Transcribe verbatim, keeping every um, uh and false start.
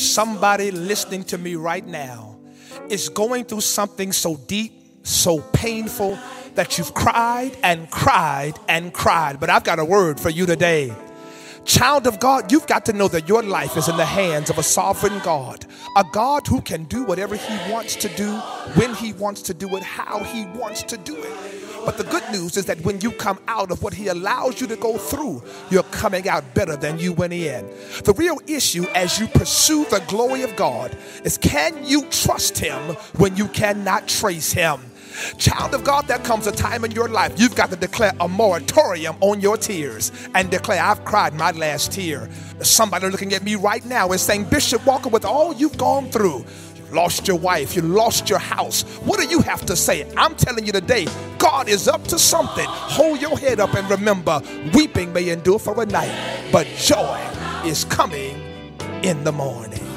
Somebody listening to me right now is going through something so deep, so painful, that you've cried and cried and cried. But I've got a word for you today. Child of God, you've got to know that your life is in the hands of a sovereign God, a God who can do whatever he wants to do, when he wants to do it, how he wants to do it. But the good news is that when you come out of what he allows you to go through, you're coming out better than you went in. The real issue as you pursue the glory of God is, can you trust him when you cannot trace him? Child of God, there comes a time in your life you've got to declare a moratorium on your tears and declare, I've cried my last tear. Somebody looking at me right now is saying, Bishop Walker, with all you've gone through, you lost your wife, you lost your house, what do you have to say? I'm telling you today, God is up to something. Hold your head up and remember, weeping may endure for a night, but joy is coming in the morning.